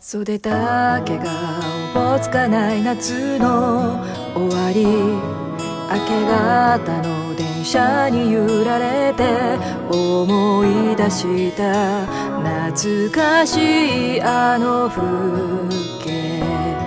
袖だけがおぼつかない夏の終わり、明け方の電車に揺られて思い出した懐かしいあの風景。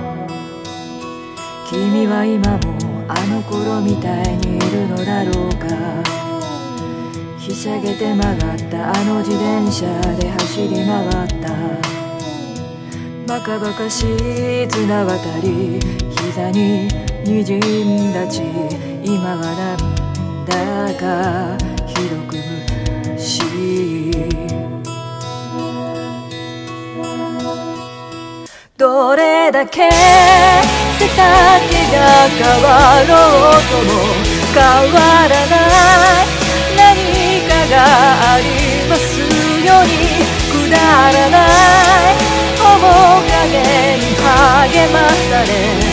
君は今もあの頃みたいにいるのだろうか。ひしゃげて曲がったあの自転車で走り回った。バカバカしい綱渡り、膝ににじんだ血、今はなんだかひどく無しい。どれだけ背丈が変わろうとも変わらない何かがありますように、くだらない面影に励まされ